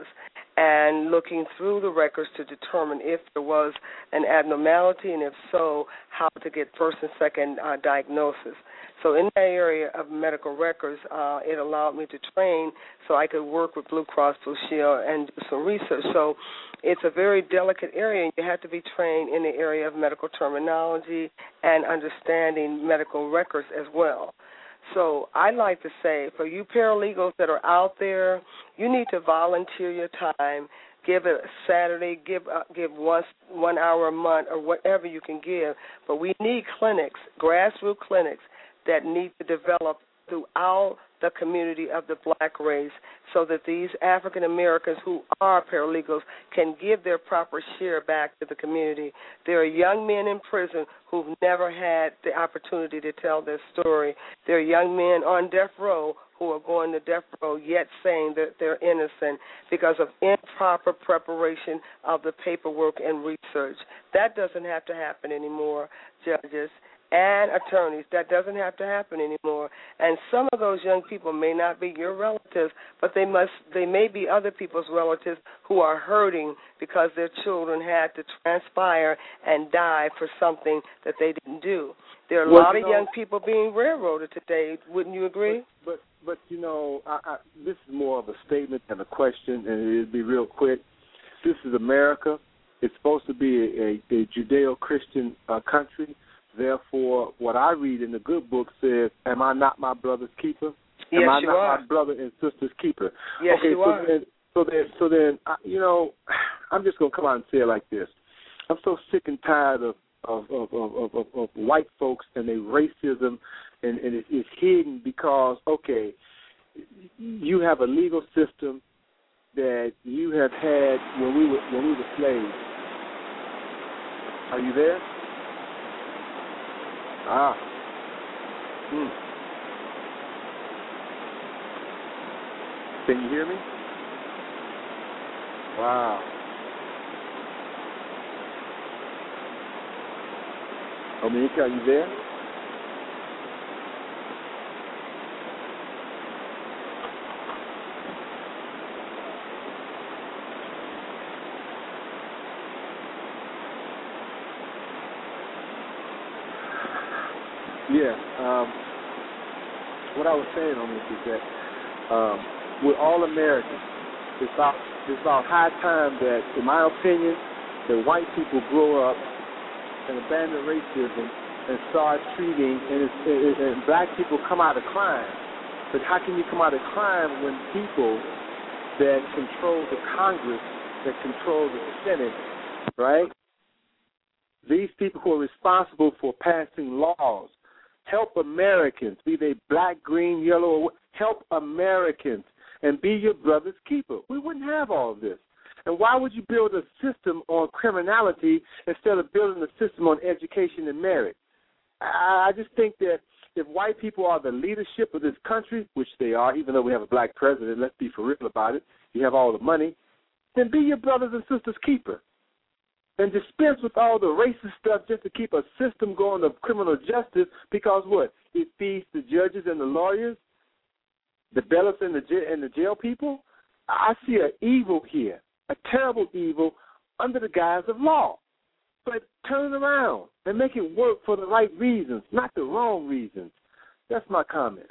and looking through the records to determine if there was an abnormality, and if so, how to get first and second uh, diagnosis. So in that area of medical records, uh, it allowed me to train so I could work with Blue Cross Blue Shield and do some research. So it's a very delicate area, and you have to be trained in the area of medical terminology and understanding medical records as well. So I'd like to say, for you paralegals that are out there, you need to volunteer your time. Give it a Saturday, give uh, give once one hour a month or whatever you can give. But we need clinics, grassroots clinics, that need to develop throughout the community of the black race so that these African Americans who are paralegals can give their proper share back to the community. There are young men in prison who've never had the opportunity to tell their story. There are young men on death row who are going to death row yet saying that they're innocent because of improper preparation of the paperwork and research. That doesn't have to happen anymore, judges and attorneys. That doesn't have to happen anymore. And some of those young people may not be your relatives, but they must they may be other people's relatives who are hurting because their children had to transpire and die for something that they didn't do. There are a well, lot you of know, young people being railroaded today. Wouldn't you agree? But but, but you know, I, I, this is more of a statement than a question, and it'll be real quick. This is America. It's supposed to be a, a Judeo-Christian uh, country. Therefore, what I read in the good book says, am I not my brother's keeper? Yes, am I you not are. my brother and sister's keeper? Yes, okay, you so are. Then, so then, so then, uh, you know, I'm just going to come out and say it like this. I'm so sick and tired of of, of, of, of, of white folks and their racism, and, and it, it's hidden because, okay, you have a legal system that you have had when we were when we were slaves. Are you there? Ah. Hmm. Can you hear me? Wow. Ominika, are you there? Yeah. Um, what I was saying on this is that um, we're all Americans. It's about it's about high time that, in my opinion, that white people grow up and abandon racism and start treating and, it's, it, and black people come out of crime. But how can you come out of crime when people that control the Congress, that control the Senate, right? These people who are responsible for passing laws, help Americans, be they black, green, yellow, or help Americans and be your brother's keeper. We wouldn't have all of this. And why would you build a system on criminality instead of building a system on education and merit? I just think that if white people are the leadership of this country, which they are, even though we have a black president, let's be for real about it, you have all the money, then be your brothers and sisters' keeper. And dispense with all the racist stuff just to keep a system going of criminal justice because what? It feeds the judges and the lawyers, the bailiffs and the, j- and the jail people. I see an evil here, a terrible evil under the guise of law. But turn it around and make it work for the right reasons, not the wrong reasons. That's my comment.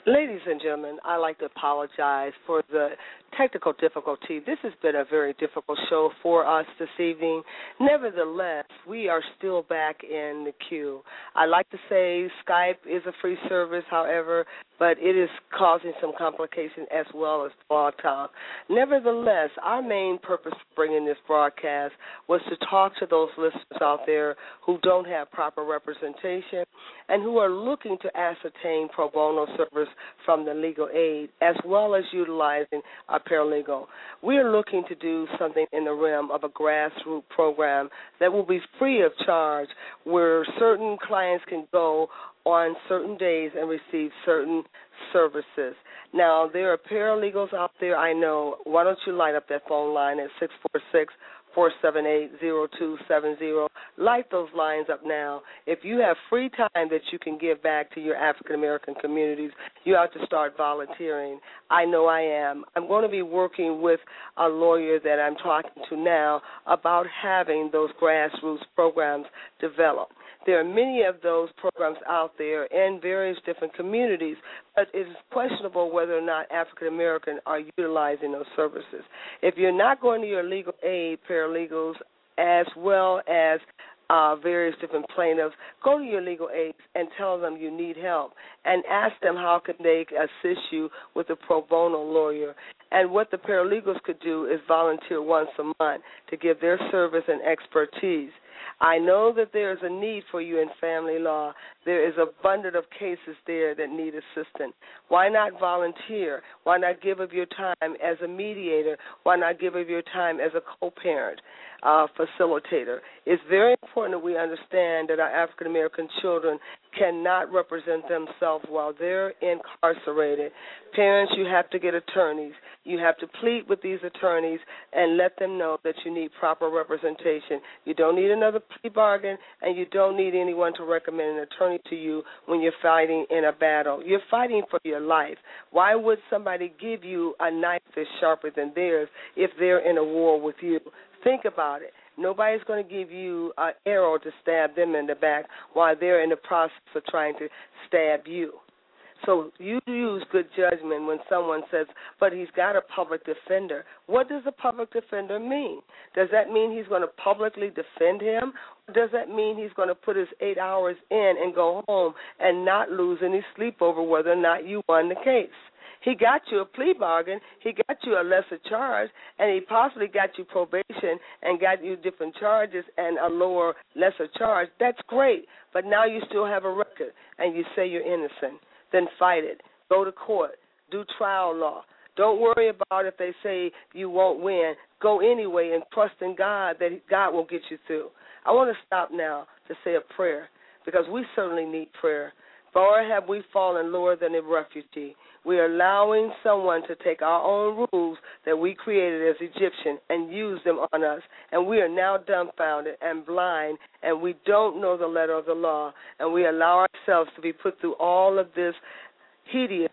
Ladies and gentlemen, I'd like to apologize for the technical difficulty. This has been a very difficult show for us this evening. Nevertheless, we are still back in the queue. I like to say Skype is a free service, however, but it is causing some complication as well as Blog Talk. Nevertheless, our main purpose for bringing this broadcast was to talk to those listeners out there who don't have proper representation and who are looking to ascertain pro bono service from the legal aid, as well as utilizing a paralegal. We are looking to do something in the realm of a grassroots program that will be free of charge, where certain clients can go on certain days and receive certain services. Now, there are paralegals out there, I know. Why don't you light up that phone line at six four six, four seven eight, zero two seven zero. Light those lines up now. If you have free time that you can give back to your African-American communities, you have to start volunteering. I know I am. I'm going to be working with a lawyer that I'm talking to now about having those grassroots programs developed. There are many of those programs out there in various different communities, but it is questionable whether or not African Americans are utilizing those services. If you're not going to your legal aid paralegals as well as uh, various different plaintiffs, go to your legal aides and tell them you need help and ask them how can they assist you with a pro bono lawyer. And what the paralegals could do is volunteer once a month to give their service and expertise. I know that there is a need for you in family law. There is abundant of cases there that need assistance. Why not volunteer? Why not give of your time as a mediator? Why not give of your time as a co-parent, uh, facilitator? It's very important that we understand that our African-American children cannot represent themselves while they're incarcerated. Parents, you have to get attorneys. You have to plead with these attorneys and let them know that you need proper representation. You don't need another plea bargain, and you don't need anyone to recommend an attorney to you when you're fighting in a battle. You're fighting for your life. Why would somebody give you a knife that's sharper than theirs if they're in a war with you? Think about it. Nobody's going to give you an arrow to stab them in the back while they're in the process of trying to stab you. So you use good judgment when someone says, but he's got a public defender. What does a public defender mean? Does that mean he's going to publicly defend him? Or does that mean he's going to put his eight hours in and go home and not lose any sleep over whether or not you won the case? He got you a plea bargain, he got you a lesser charge, and he possibly got you probation and got you different charges and a lower, lesser charge. That's great, but now you still have a record, and you say you're innocent. Then fight it. Go to court. Do trial law. Don't worry about if they say you won't win. Go anyway and trust in God that God will get you through. I want to stop now to say a prayer because we certainly need prayer. Far have we fallen lower than a refugee. We are allowing someone to take our own rules that we created as Egyptian and use them on us. And we are now dumbfounded and blind, and we don't know the letter of the law. And we allow ourselves to be put through all of this hideous.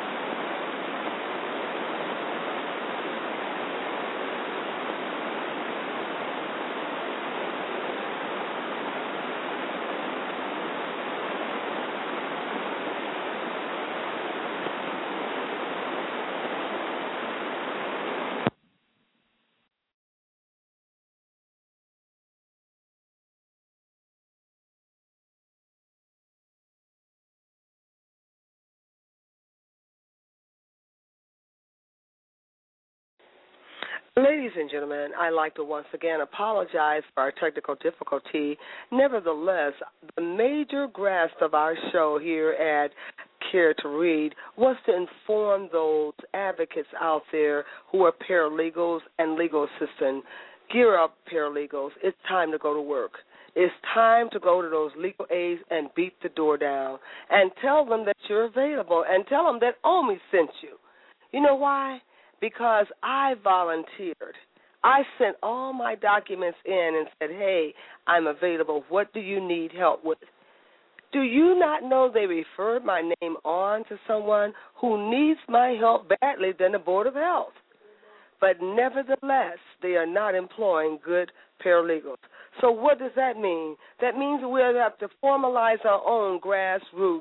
Ladies and gentlemen, I'd like to once again apologize for our technical difficulty. Nevertheless, the major grasp of our show here at Care to Read was to inform those advocates out there who are paralegals and legal assistants. Gear up, paralegals. It's time to go to work. It's time to go to those legal aids and beat the door down and tell them that you're available and tell them that OMI sent you. You know why? Because I volunteered. I sent all my documents in and said, hey, I'm available. What do you need help with? Do you not know they referred my name on to someone who needs my help badly than the Board of Health? But nevertheless, they are not employing good paralegals. So what does that mean? That means we'll have to formalize our own grassroots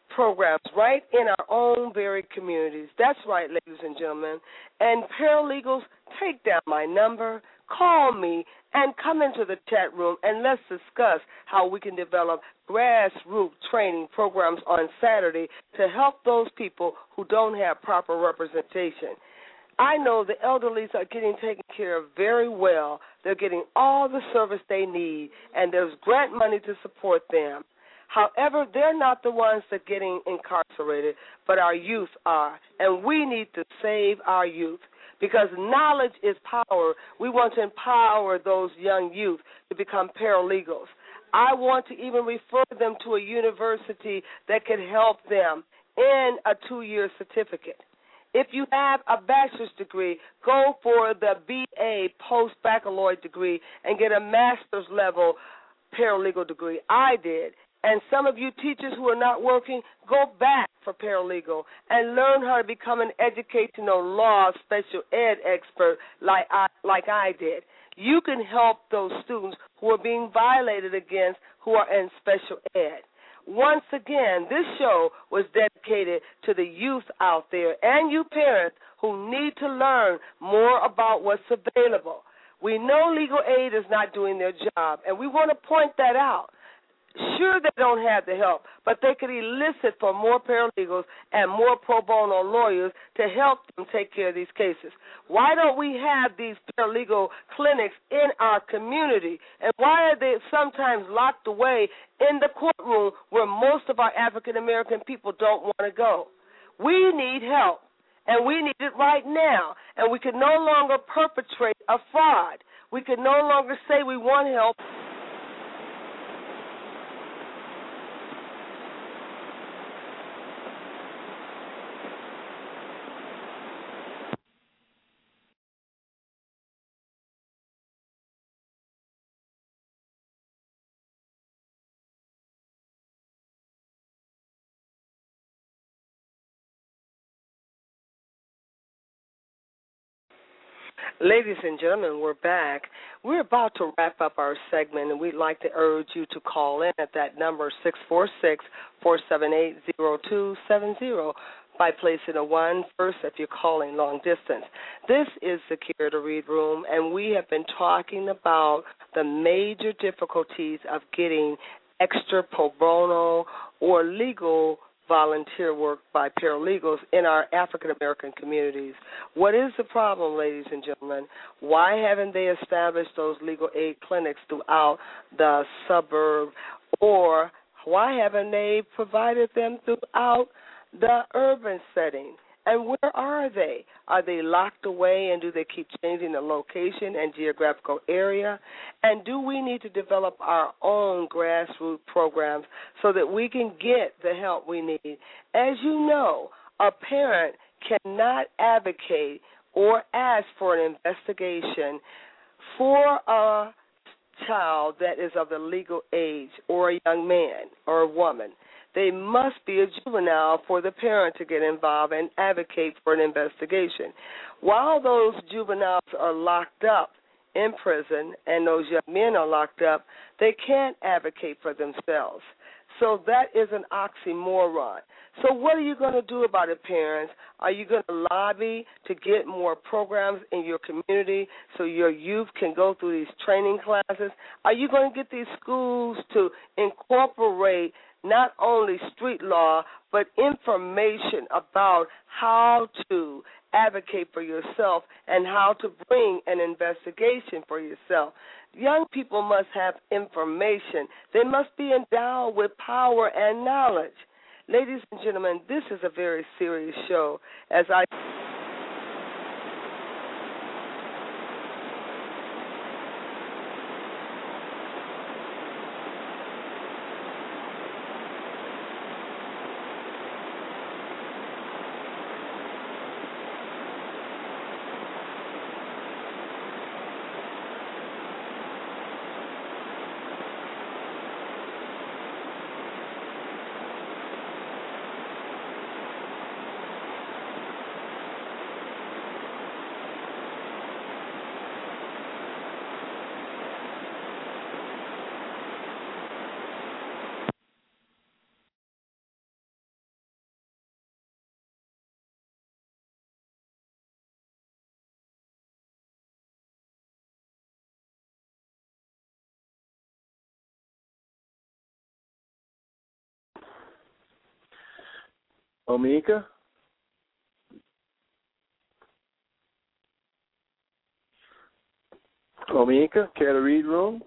programs right in our own very communities. That's right, ladies and gentlemen. And paralegals, take down my number, call me, and come into the chat room, and let's discuss how we can develop grassroots training programs on Saturday to help those people who don't have proper representation. I know the elderly are getting taken care of very well. They're getting all the service they need, and there's grant money to support them. However, they're not the ones that are getting incarcerated, but our youth are, and we need to save our youth because knowledge is power. We want to empower those young youth to become paralegals. I want to even refer them to a university that can help them in a two-year certificate. If you have a bachelor's degree, go for the B A post-baccalaureate degree and get a master's level paralegal degree. I did. And some of you teachers who are not working, go back for paralegal and learn how to become an educational law special ed expert like I, like I did. You can help those students who are being violated against who are in special ed. Once again, this show was dedicated to the youth out there and you parents who need to learn more about what's available. We know legal aid is not doing their job, and we want to point that out. Sure, they don't have the help, but they could elicit for more paralegals and more pro bono lawyers to help them take care of these cases. Why don't we have these paralegal clinics in our community? And why are they sometimes locked away in the courtroom where most of our African-American people don't want to go? We need help, and we need it right now. And we can no longer perpetrate a fraud. We can no longer say we want help. Ladies and gentlemen, we're back. We're about to wrap up our segment, and we'd like to urge you to call in at that number, six four six, four seven eight, zero two seven zero, by placing a one first if you're calling long distance. This is the Care to Read Room, and we have been talking about the major difficulties of getting extra pro bono or legal volunteer work by paralegals in our African-American communities. What is the problem, ladies and gentlemen? Why haven't they established those legal aid clinics throughout the suburb, or why haven't they provided them throughout the urban setting? And where are they? Are they locked away, and do they keep changing the location and geographical area? And do we need to develop our own grassroots programs so that we can get the help we need? As you know, a parent cannot advocate or ask for an investigation for a child that is of the legal age, or a young man or a woman. They must be a juvenile for the parent to get involved and advocate for an investigation. While those juveniles are locked up in prison and those young men are locked up, they can't advocate for themselves. So that is an oxymoron. So what are you going to do about it, parents? Are you going to lobby to get more programs in your community so your youth can go through these training classes? Are you going to get these schools to incorporate not only street law, but information about how to advocate for yourself and how to bring an investigation for yourself? Young people must have information. They must be endowed with power and knowledge. Ladies and gentlemen, this is a very serious show. As I Omika? Omika, care to read room?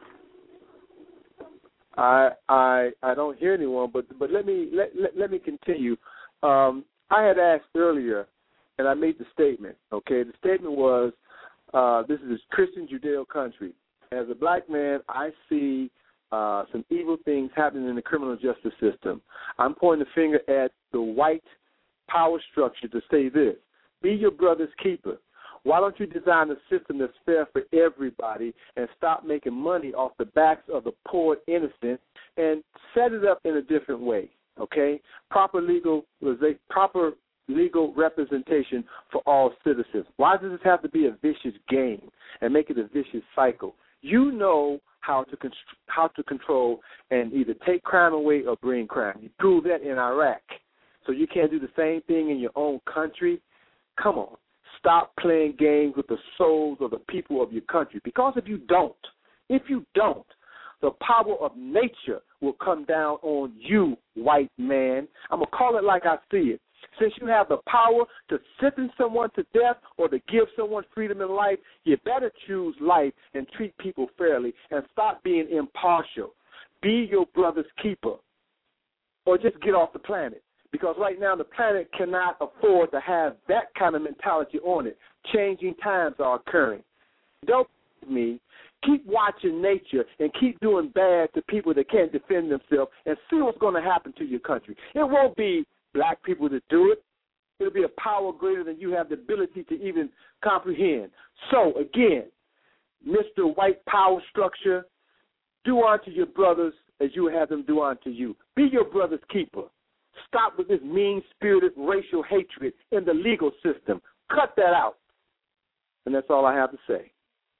I I I don't hear anyone, but but let me let let, let me continue. Um, I had asked earlier, and I made the statement. Okay, the statement was, uh, "This is a Christian Judeo country. As a black man, I see uh, some evil things happening in the criminal justice system. I'm pointing the finger at the white power structure to say this: be your brother's keeper. Why don't you design a system that's fair for everybody and stop making money off the backs of the poor and innocent and set it up in a different way, okay? Proper legal proper legal representation for all citizens. Why does this have to be a vicious game and make it a vicious cycle? You know how to const- how to control and either take crime away or bring crime. You proved that in Iraq. So you can't do the same thing in your own country? Come on. Stop playing games with the souls of the people of your country. Because if you don't, if you don't, the power of nature will come down on you, white man. I'm going to call it like I see it. Since you have the power to sentence someone to death or to give someone freedom in life, you better choose life and treat people fairly and stop being impartial. Be your brother's keeper or just get off the planet. Because right now the planet cannot afford to have that kind of mentality on it. Changing times are occurring. Don't me. Keep watching nature and keep doing bad to people that can't defend themselves and see what's going to happen to your country. It won't be black people that do it. It'll be a power greater than you have the ability to even comprehend. So, again, Mister White Power Structure, do unto your brothers as you have them do unto you. Be your brother's keeper. Stop with this mean-spirited racial hatred in the legal system. Cut that out. And that's all I have to say.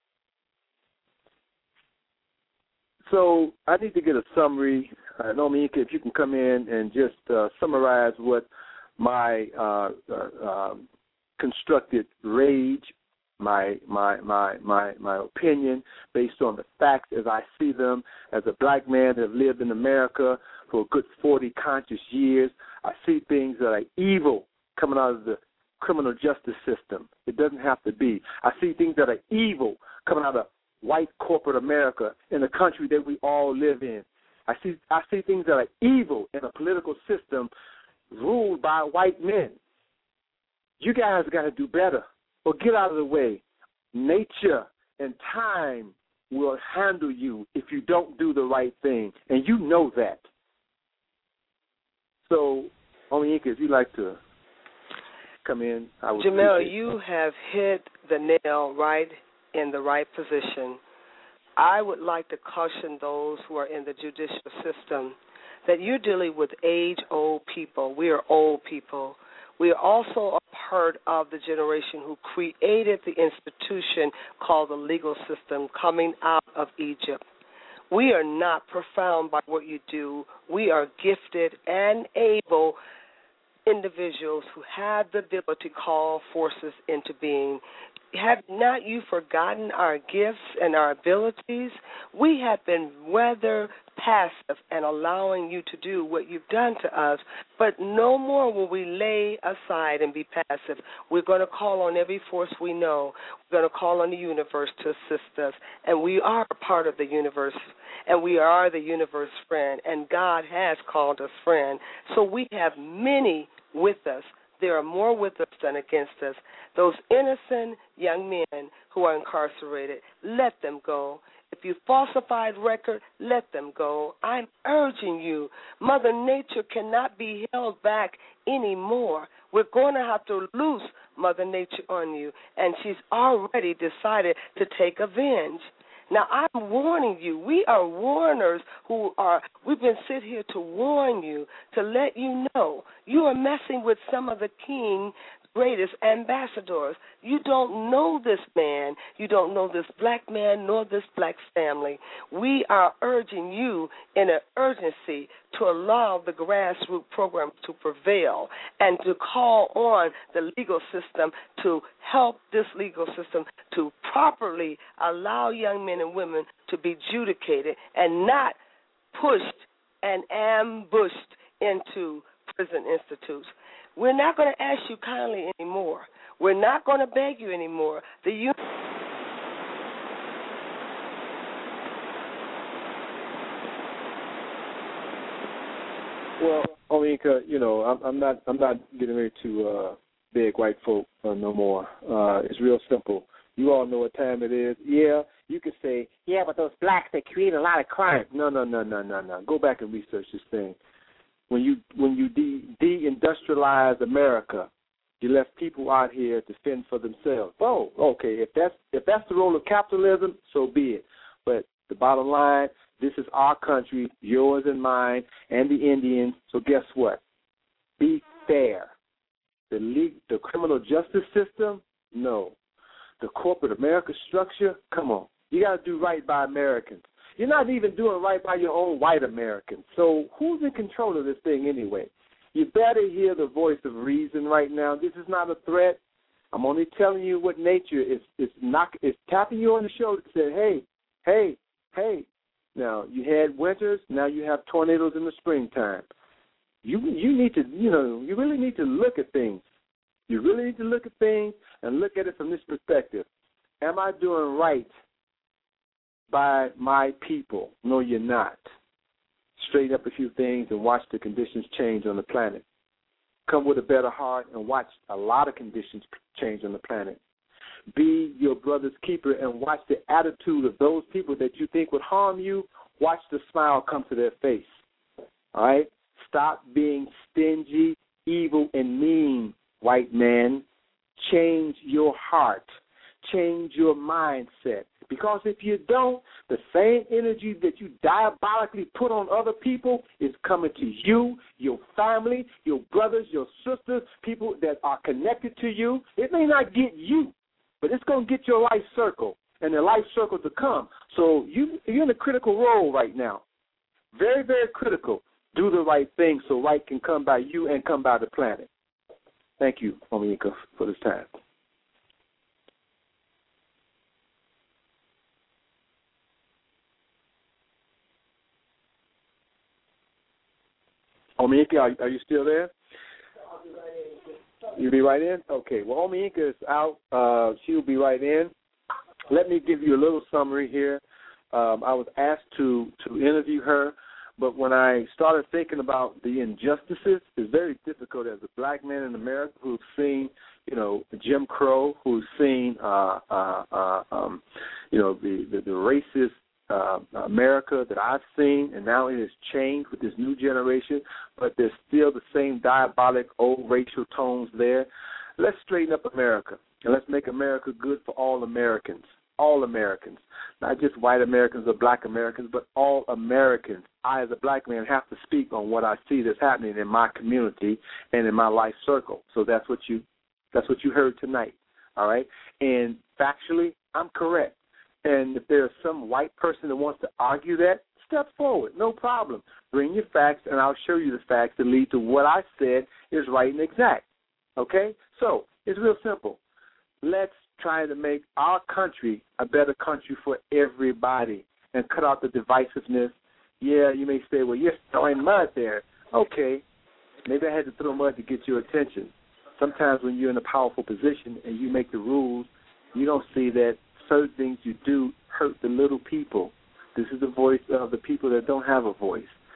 So I need to get a summary. Uh, Nomika, if you can come in and just uh, summarize what my uh, uh, um, constructed rage, my my my my my opinion based on the facts as I see them as a black man that have lived in America for a good forty conscious years. I see things that are evil coming out of the criminal justice system. It doesn't have to be. I see things that are evil coming out of white corporate America in the country that we all live in. I see I see things that are evil in a political system ruled by white men. You guys got to do better or get out of the way. Nature and time will handle you if you don't do the right thing, and you know that. So, Omiyinka, if you'd like to come in, I would Jamel, appreciate you have hit the nail right in the right position. I would like to caution those who are in the judicial system that you're dealing with age-old people. We are old people. We are also a part of the generation who created the institution called the legal system coming out of Egypt. We are not profound by what you do. We are gifted and able individuals who have the ability to call forces into being. Have not you forgotten our gifts and our abilities? We have been rather passive and allowing you to do what you've done to us, but no more will we lay aside and be passive. We're going to call on every force we know. We're going to call on the universe to assist us, and we are a part of the universe, and we are the universe friend, and God has called us friend. So we have many with us. There are more with us than against us. Those innocent young men who are incarcerated, let them go. If you falsified record, let them go. I'm urging you. Mother Nature cannot be held back anymore. We're going to have to loose Mother Nature on you, and she's already decided to take revenge. Now, I'm warning you. We are warners who are, we've been sit here to warn you, to let you know. You are messing with some of the king's greatest ambassadors. You don't know this man. You don't know this black man nor this black family. We are urging you in an urgency to allow the grassroots program to prevail and to call on the legal system to help this legal system to properly allow young men and women to be adjudicated and not pushed and ambushed into prison institutes. We're not going to ask you kindly anymore. We're not going to beg you anymore. The union. Well, Ominika, you know, I'm, I'm not, I'm not getting ready to uh, beg white folk uh, no more. Uh, it's real simple. You all know what time it is. Yeah, you could say, yeah, but those blacks, they create a lot of crime. No, no, no, no, no, no. Go back and research this thing. When you when you de- de-industrialize America, you left people out here to fend for themselves. Oh, okay. If that's if that's the role of capitalism, so be it. But the bottom line, this is our country, yours and mine, and the Indians. So guess what? Be fair. The league, the criminal justice system, no. The corporate America structure, come on. You got to do right by Americans. You're not even doing right by your own white Americans. So who's in control of this thing anyway? You better hear the voice of reason right now. This is not a threat. I'm only telling you what nature is. Is knock. Is tapping you on the shoulder to say, hey, hey, hey. Now you had winters. Now you have tornadoes in the springtime. You you need to you know you really need to look at things. You really need to look at things and look at it from this perspective. Am I doing right by my people? No, you're not. Straighten up a few things and watch the conditions change on the planet. Come with a better heart and watch a lot of conditions change on the planet. Be your brother's keeper and watch the attitude of those people that you think would harm you. Watch the smile come to their face. All right? Stop being stingy, evil, and mean, white man. Change your heart. Change your mindset. Because if you don't, the same energy that you diabolically put on other people is coming to you, your family, your brothers, your sisters, people that are connected to you. It may not get you, but it's going to get your life circle and the life circle to come. So you, you're in a critical role right now. Very, very critical. Do the right thing so right can come by you and come by the planet. Thank you, Ominika, for this time. Ominika, are, are you still there? You'll be right in? Okay. Well, Ominika is out. Uh, she'll be right in. Let me give you a little summary here. Um, I was asked to, to interview her, but when I started thinking about the injustices, it's very difficult as a black man in America who's seen, you know, Jim Crow, who's seen, uh, uh, uh, um, you know, the, the, the racist Uh, America that I've seen, and now it has changed with this new generation, but there's still the same diabolic old racial tones there. Let's straighten up America, and let's make America good for all Americans, all Americans, not just white Americans or black Americans, but all Americans. I, as a black man, have to speak on what I see that's happening in my community and in my life circle. So that's what you, that's what you heard tonight, all right? And factually, I'm correct. And if there's some white person that wants to argue that, step forward, no problem. Bring your facts, and I'll show you the facts that lead to what I said is right and exact. Okay? So it's real simple. Let's try to make our country a better country for everybody and cut out the divisiveness. Yeah, you may say, well, you're throwing mud there. Okay, maybe I had to throw mud to get your attention. Sometimes when you're in a powerful position and you make the rules, you don't see that certain things you do hurt the little people. This is the voice of the people that don't have a voice.